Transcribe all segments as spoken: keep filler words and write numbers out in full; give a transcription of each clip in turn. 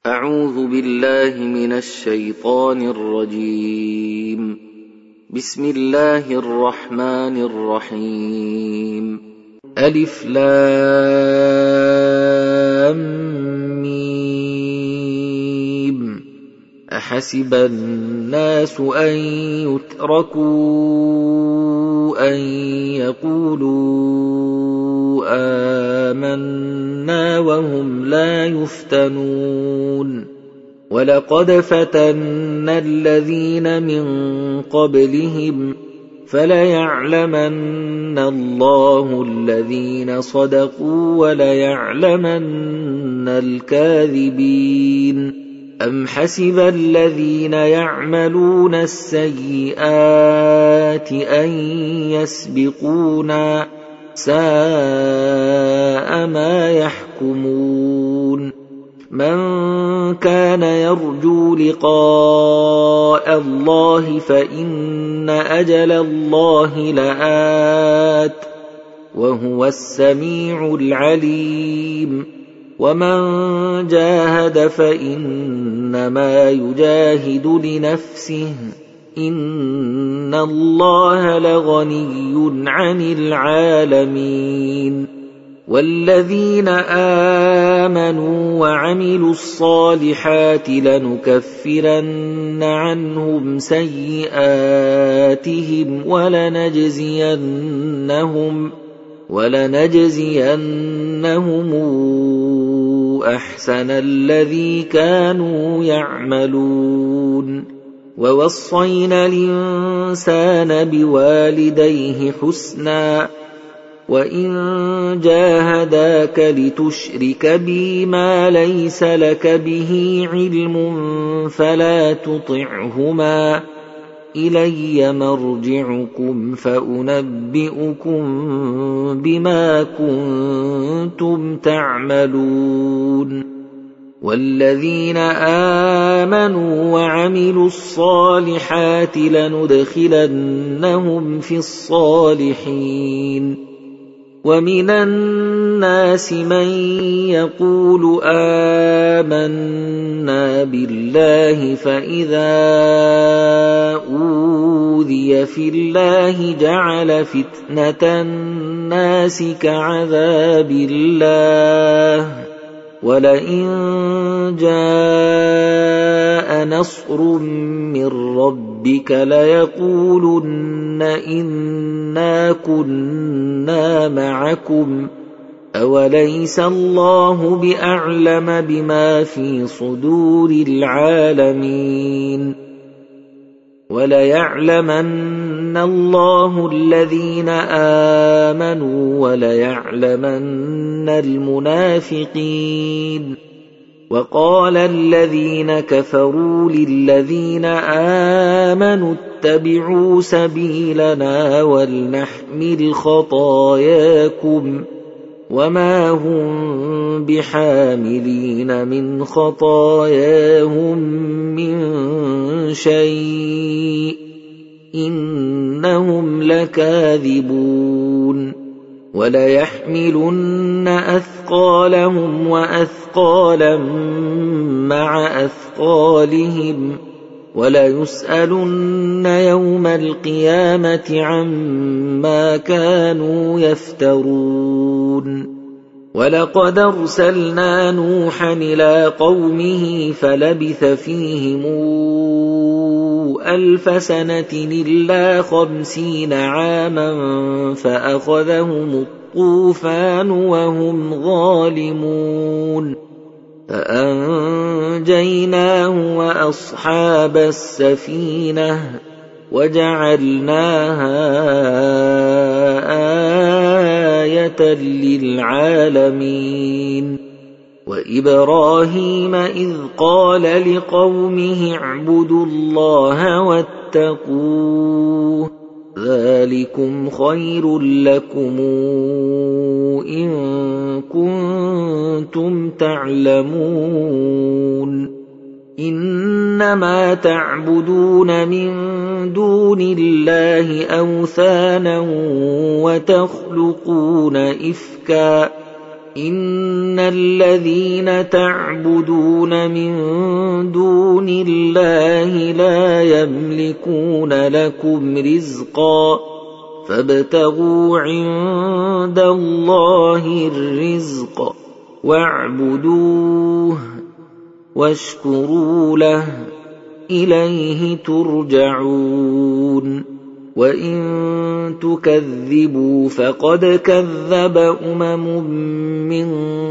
أعوذ بالله من الشيطان الرجيم. بسم الله الرحمن الرحيم. ألف لام ميم. أحسب الناس أن يتركوا أن يقولوا آمنا وهم لا يفتنون. ولقد فتنا الذين من قبلهم فليعلمن الله الذين صدقوا وليعلمن الكاذبين. أم حسب الذين يعملون السيئات أن يسبقونا ساء ما يحكمون. من كان يرجو لقاء الله فإن أجل الله لآت وهو السميع العليم. ومن جاهد فإنما يجاهد لنفسه إن الله لغني عن العالمين. والذين آمنوا وعملوا الصالحات لنكفرن عنهم سيئاتهم ولنجزينهم ولنجزينهم أحسن الذي كانوا يعملون. ووصينا الإنسان بوالديه حسنا وإن جاهداك لتشرك بي ما ليس لك به علم فلا تطعهما إلي مرجعكم فأنبئكم بما كنتم تعملون. والذين آمنوا وعملوا الصالحات لندخلنهم في الصالحين. ومن الناس من يقول آمنا بالله فإذا أوذي في الله جعل فتنة الناس كعذاب الله ولئن جاء نصر من ربك ليقولن إنا كنا معكم أوليس الله بأعلم بما في صدور العالمين. وليعلمن الله الذين آمنوا وليعلمن المنافقين. وقال الذين كفروا للذين آمنوا اتبعوا سبيلنا ولنحمل خطاياكم وما هم بحاملين من خطاياهم من شيء إنهم لكاذبون. وليحملن أثقالهم وأثقالا مع أثقالهم وليسألن يوم القيامة عما كانوا يفترون. ولقد أرسلنا نوحا إلى قومه فلبث فيهم ألف سنة إلا خمسين عاما فأخذهم الطوفان وهم ظالمون فأنجيناه وأصحاب السفينة وجعلناها آية للعالمين. وإبراهيم إذ قال لقومه اعبدوا الله واتقوه ذلكم خير لكم إن كنتم تعلمون. إنما تعبدون من دون الله أوثانا وتخلقون إفكا إن الذين تعبدون من دون الله لا يملكون لكم رزقا فابتغوا عند الله الرزق واعبدوه واشكروا له إليه ترجعون وإن تكذبوا فقد كذب أمم من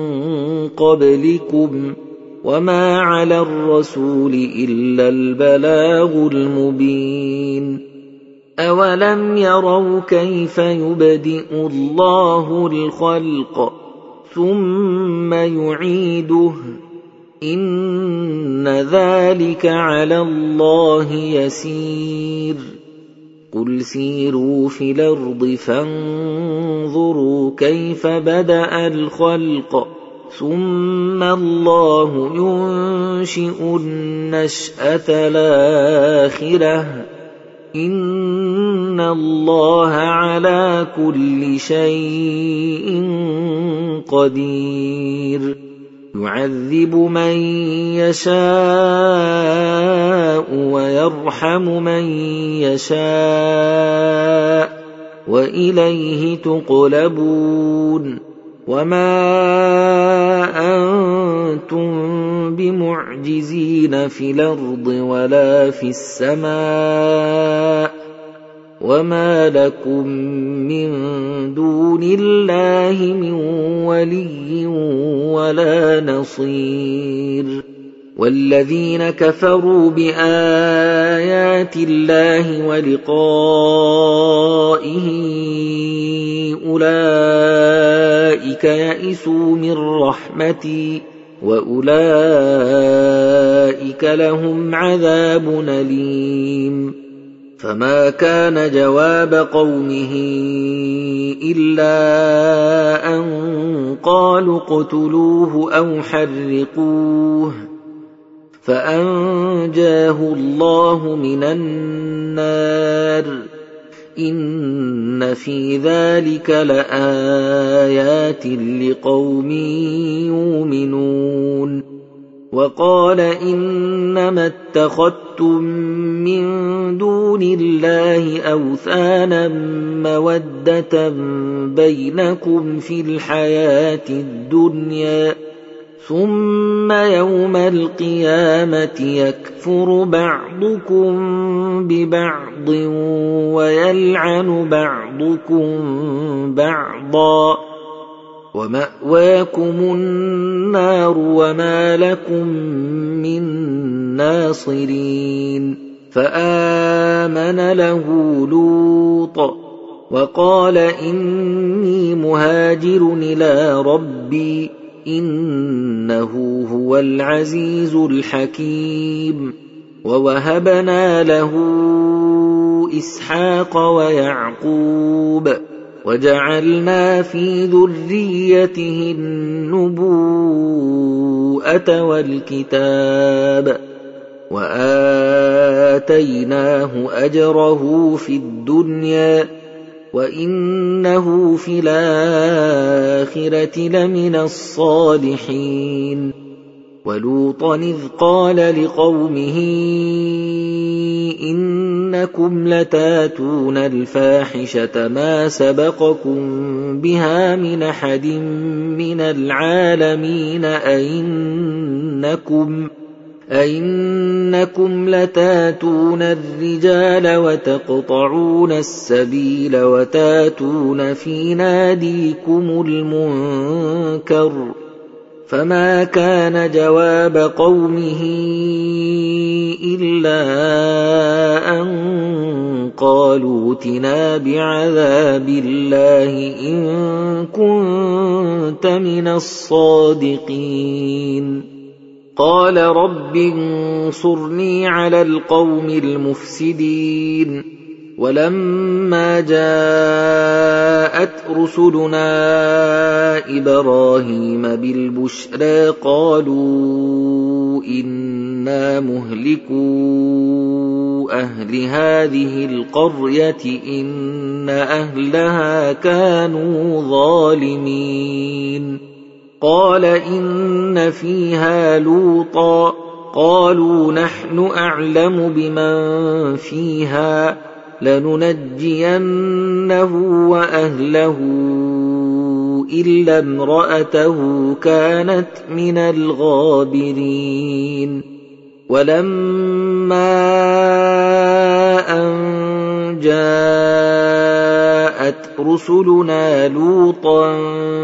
قبلكم وما على الرسول إلا البلاغ المبين أولم يروا كيف يبدئ الله الخلق ثم يعيده إن ذلك على الله يسير قل سيروا في الأرض فانظروا كيف بدأ الخلق ثم الله ينشئ النشأة الآخرة إن الله على كل شيء قدير يعذب من يشاء ويرحم من يشاء وإليه تقلبون وما أنتم بمعجزين في الأرض ولا في السماء وما لكم من دون الله من ولي ولا نصير والذين كفروا بآيات الله ولقائه أولئك يئسوا من رحمتي وأولئك لهم عذاب أليم فما كان جواب قومه إلا أن قالوا اقتلوه أو حرقوه فأنجاه الله من النار إن في ذلك لآيات لقوم يؤمنون وقال إنما اتخذتم من دون الله أوثانا مودة بينكم في الحياة الدنيا ثم يوم القيامة يكفر بعضكم ببعض ويلعن بعضكم بعضا ومأواكم النار وما لكم من ناصرين فآمن له لوط وقال إني مهاجر إلى ربي إنه هو العزيز الحكيم ووهبنا له إسحاق ويعقوب وجعلنا في ذريته النبوءة والكتاب وآتيناه أجره في الدنيا وإنه في الآخرة لمن الصالحين ولوطا إذ قال لقومه إنكم لتاتون الفاحشة ما سبقكم بها من أحد من العالمين أئنكم أئنكم لتاتون الرجال وتقطعون السبيل وتاتون في ناديكم المنكر فما كان جواب قومه إلا أن قالوا ائتنا بعذاب الله إن كنت من الصادقين قال رب انصرني على القوم المفسدين ولما جاءت رسلنا إبراهيم بالبشرى قالوا إنا مهلكو أهل هذه القرية إن أهلها كانوا ظالمين قال إن فيها لوطا قالوا نحن أعلم بمن فيها لننجينه وأهله إلا امرأته كانت من الغابرين ولما أن جاءت رسلنا لوطا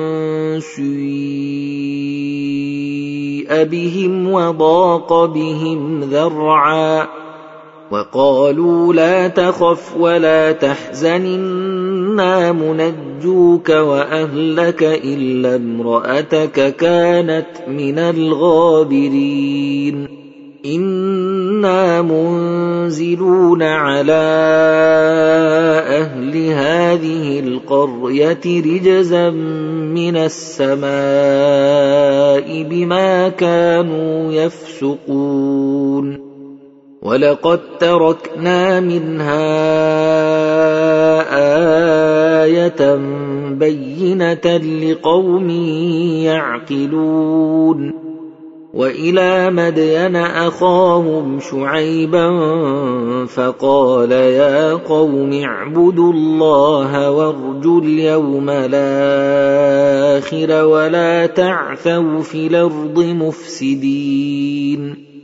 سيء بهم وضاق بهم ذرعا وقالوا لا تخف ولا تحزن إنا منجوك وأهلك إلا امرأتك كانت من الغابرين إنا منزلون على أهل هذه القرية رجزا من السماء بما كانوا يفسقون ولقد تركنا منها آية بينة لقوم يعقلون وإلى مدين أخاهم شعيبا فقال يا قوم اعبدوا الله وارجوا اليوم الآخر ولا تعثوا في الأرض مفسدين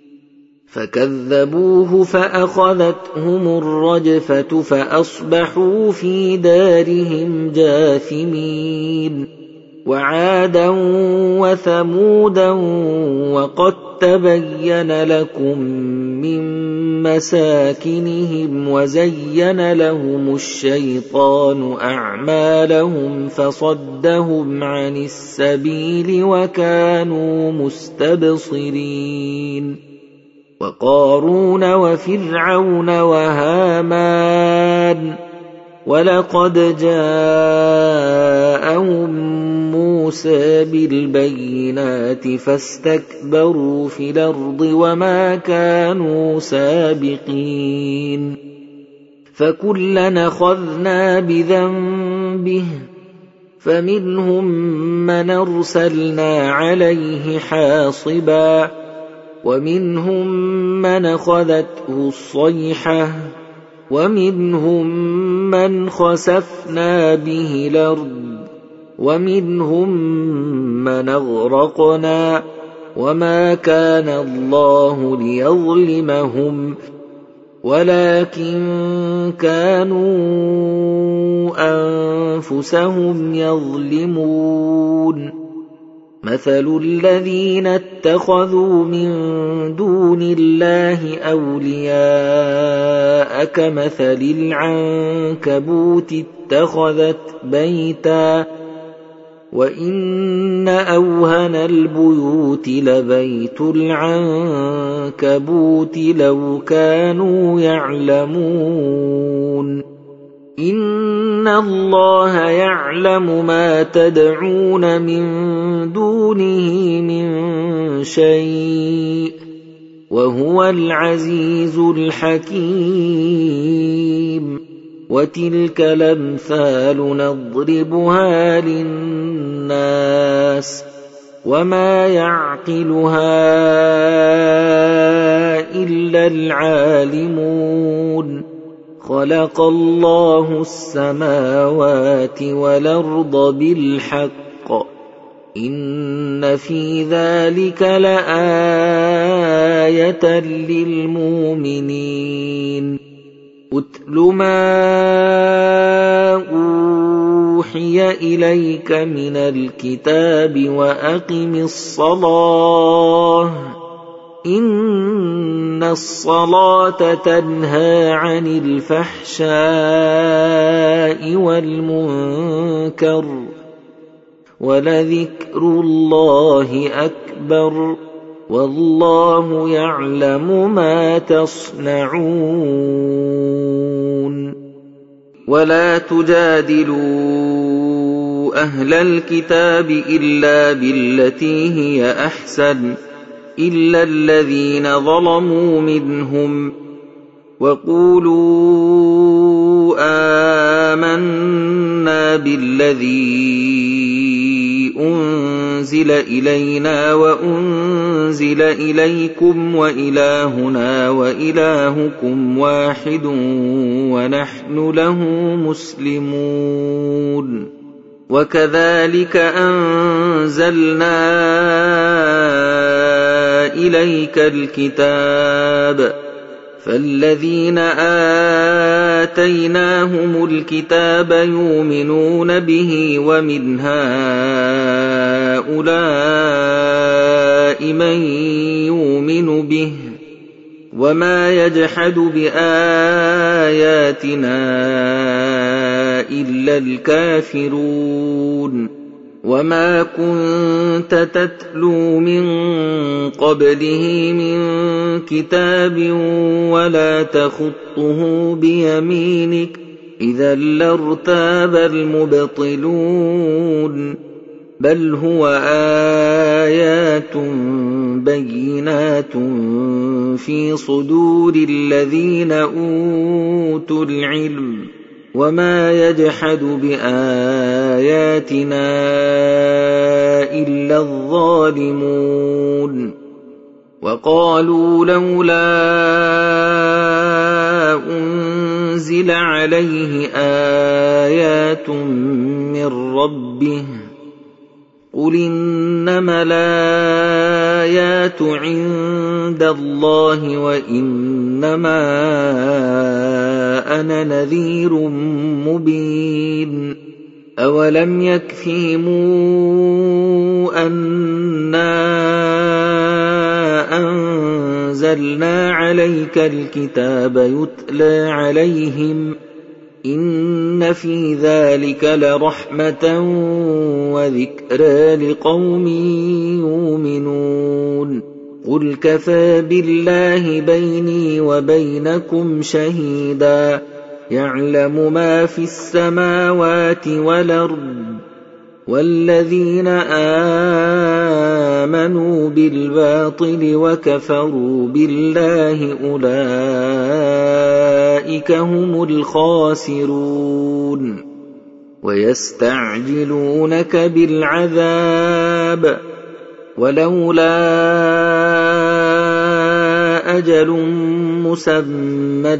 فكذبوه فأخذتهم الرجفة فأصبحوا في دارهم جاثمين وعادا وثمودا وقد تبين لكم من مساكنهم وزين لهم الشيطان أعمالهم فصدهم عن السبيل وكانوا مستبصرين وقارون وفرعون وهامان ولقد جاءهم موسى بالبينات فاستكبروا في الأرض وما كانوا سابقين فكلنا أخذنا بذنبه فمنهم من أرسلنا عليه حاصبا ومنهم من أخذته الصيحة ومنهم من خسفنا به الأرض ومنهم من أغرقنا وما كان الله ليظلمهم ولكن كانوا أنفسهم يظلمون مثل الذين اتخذوا من دون الله أولياء كمثل العنكبوت اتخذت بيتا وإن أوهن البيوت لبيت العنكبوت لو كانوا يعلمون إن الله يعلم ما تدعون من دونه من شيء وهو العزيز الحكيم وتلك الأمثال نضربها للناس وما يعقلها إلا العالمون خلق الله السماوات والأرض بالحق إن في ذلك لآية للمؤمنين أتل ما أوحي إليك من الكتاب وأقم الصلاة إن الصلاة تنهى عن الفحشاء والمنكر ولذكر الله أكبر والله يعلم ما تصنعون ولا تجادلوا أهل الكتاب إلا بالتي هي أحسن إلا الذين ظلموا منهم وقولوا آمنا بالذي أنزل أُنزِلَ إِلَيْنَا وَأُنزِلَ إِلَيْكُمْ وَإِلَٰهُنَا وَإِلَٰهُكُمْ وَاحِدٌ وَنَحْنُ لَهُ مُسْلِمُونَ وَكَذَلِكَ أَنزَلْنَا إِلَيْكَ الْكِتَابَ فَالَّذِينَ آتَيْنَاهُمُ الْكِتَابَ يُؤْمِنُونَ بِهِ وَمِنْ هَٰؤُلَاءِ مَن يُؤْمِنُ بِهِ وَمَا يَجْحَدُ بِآيَاتِنَا إِلَّا الْكَافِرُونَ وَمَا كُنتَ تَتْلُو مِن قَبْلِهِ مِن كِتَابٍ وَلَا تَخُطُّهُ بِيَمِينِكَ إِذًا لَّارْتَابَ الْمُبْطِلُونَ بَلْ هُوَ آيَاتٌ بَيِّنَاتٌ فِي صُدُورِ الَّذِينَ أُوتُوا الْعِلْمَ وَمَا يَجْحَدُ بِآيَاتِنَا إِلَّا الظَّالِمُونَ وَقَالُوا لَوْلَا أُنزِلَ عَلَيْهِ آيَاتٌ مِّن رَّبِّهِ قُلْ إِنَّمَا الْآيَاتُ عِندَ اللَّهِ وَإِنَّمَا أَنَا نَذِيرٌ مُّبِينٌ أَوَلَمْ يَكْفِهِمْ أَنَّا أَنزَلْنَا عَلَيْكَ الْكِتَابَ يُتْلَىٰ عَلَيْهِمْ إِنَّ فِي ذَلِكَ لَرَحْمَةً وَذِكْرَىٰ لِقَوْمٍ يُؤْمِنُونَ قُلْ كَفَىٰ بِاللَّهِ بَيْنِي وَبَيْنَكُمْ شَهِيدًا يَعْلَمُ مَا فِي السَّمَاوَاتِ وَالْأَرْضِ وَالَّذِينَ آمَنُوا بِالْبَاطِلِ وَكَفَرُوا بِاللَّهِ أُولَٰئِكَ هُمُ الْخَاسِرُونَ وَيَسْتَعْجِلُونَكَ بِالْعَذَابِ وَلَوْلَا أَجَلٌ مُّسَمًّى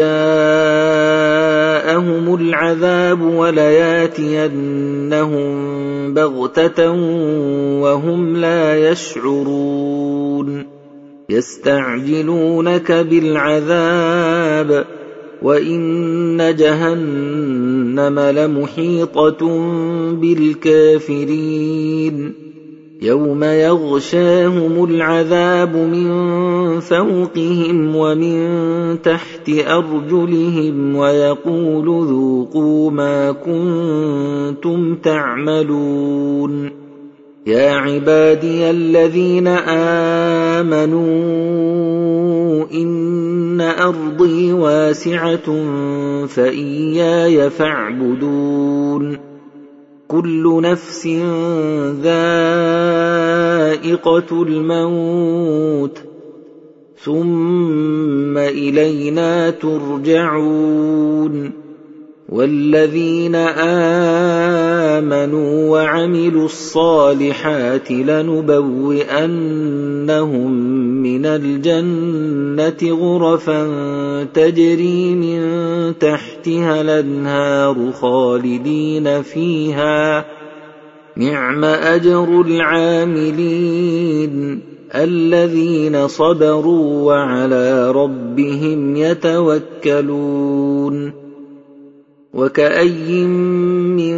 لَّجَاءَهُمُ الْعَذَابُ وَلَيَأْتِيَنَّهُم بَغْتَةً وَهُمْ لَا يَشْعُرُونَ يَسْتَعْجِلُونَكَ بِالْعَذَابِ وَإِنَّ جَهَنَّمَ لَمُحِيطَةٌ بِالْكَافِرِينَ يَوْمَ يَغْشَاهُمُ الْعَذَابُ مِن فَوْقِهِمْ وَمِن تَحْتِ أَرْجُلِهِمْ وَيَقُولُ ذُوقُوا مَا كُنتُمْ تَعْمَلُونَ يَا عِبَادِيَ الَّذِينَ آمَنُوا إِنَّ أَرْضِي وَاسِعَةٌ فَإِيَّايَ فَاعْبُدُونِ كُلُّ نَفْسٍ ذَائِقَةُ الْمَوْتِ ثُمَّ إِلَيْنَا تُرْجَعُونَ وَالَّذِينَ آمَنُوا وَعَمِلُوا الصَّالِحَاتِ لَنُبَوِّئَنَّهُم مِّنَ الْجَنَّةِ غُرَفًا تَجْرِي مِن تَحْتِهَا الْأَنْهَارُ خَالِدِينَ فِيهَا نِعْمَ أَجْرُ الْعَامِلِينَ الَّذِينَ صَبَرُوا وَعَلَىٰ رَبِّهِمْ يَتَوَكَّلُونَ وَكَأَيِّن مِّن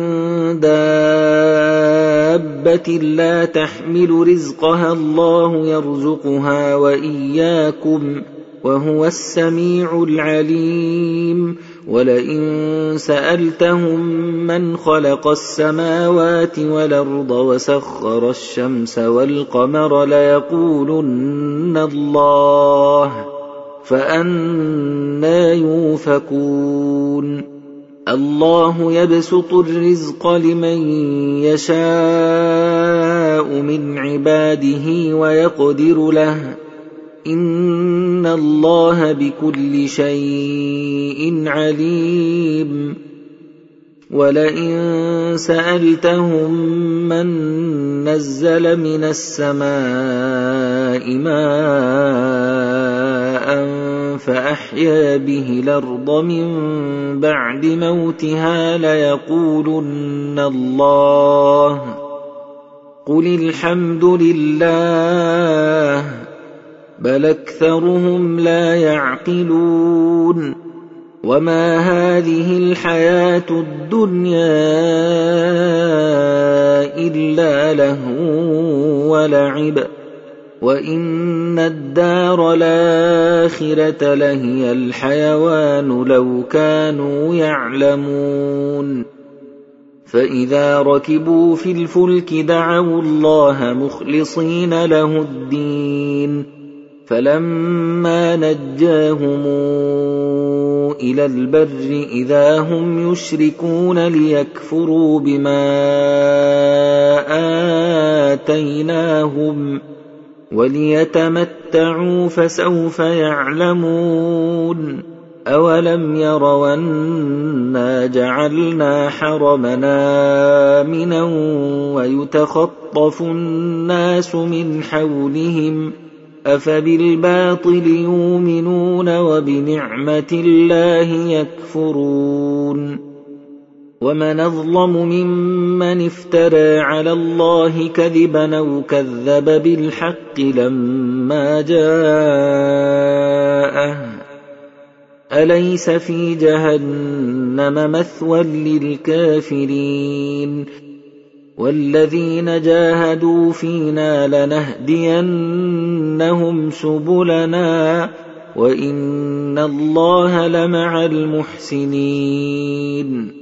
دَابَّةٍ لَّا تَحْمِلُ رِزْقَهَا اللَّهُ يَرْزُقُهَا وَإِيَّاكُمْ وَهُوَ السَّمِيعُ الْعَلِيمُ وَلَئِن سَأَلْتَهُم مَّنْ خَلَقَ السَّمَاوَاتِ وَالْأَرْضَ وَسَخَّرَ الشَّمْسَ وَالْقَمَرَ لَيَقُولُنَّ اللَّهُ فَأَنَّىٰ يُؤْفَكُونَ اللَّهُ يَبْسُطُ الرِّزْقَ لِمَن يَشَاءُ مِنْ عِبَادِهِ وَيَقْدِرُ لَهُ إِنَّ اللَّهَ بِكُلِّ شَيْءٍ عَلِيمٌ وَلَئِن سَأَلْتَهُم مَّن نَّزَّلَ مِنَ السَّمَاءِ مَاءً فَأَحْيَا بِهِ الْأَرْضَ مِن بَعْدِ مَوْتِهَا لَيَقُولُنَّ اللَّهُ ۚ قُلِ الْحَمْدُ لِلَّهِ ۚ بَلْ أَكْثَرُهُمْ لَا يَعْقِلُونَ وَمَا هَٰذِهِ الْحَيَاةُ الدُّنْيَا إِلَّا لَهْوٌ وَلَعِبٌ ۚ وَإِنَّ الدَّارَ الْآخِرَةَ لَهِيَ الْحَيَوَانُ لَوْ كَانُوا يَعْلَمُونَ فَإِذَا رَكِبُوا فِي الْفُلْكِ دَعَوُا اللَّهَ مُخْلِصِينَ لَهُ الدِّينَ فَلَمَّا نَجَّاهُمْ إِلَى الْبَرِّ إِذَا هُمْ يُشْرِكُونَ لِيَكْفُرُوا بِمَا آتَيْنَاهُمْ وَلِيَتَمَتَّعُوا فَسَوْفَ يَعْلَمُونَ أَوَلَمْ يَرَوْا أَنَّا جَعَلْنَا حَرَمًا آمِنًا وَيُتَخَطَّفُ النَّاسُ مِنْ حَوْلِهِمْ أَفَبِالْبَاطِلِ يُؤْمِنُونَ وَبِنِعْمَةِ اللَّهِ يَكْفُرُونَ وَمَنْ أَظْلَمُ مِمَّنِ افْتَرَىٰ عَلَى اللَّهِ كَذِبًا أَوْ كَذَّبَ بِالْحَقِّ لَمَّا جَاءَهُ ۚ أَلَيْسَ فِي جَهَنَّمَ مَثْوًى لِّلْكَافِرِينَ وَالَّذِينَ جَاهَدُوا فِينَا لَنَهْدِيَنَّهُمْ سُبُلَنَا وَإِنَّ اللَّهَ لَمَعَ الْمُحْسِنِينَ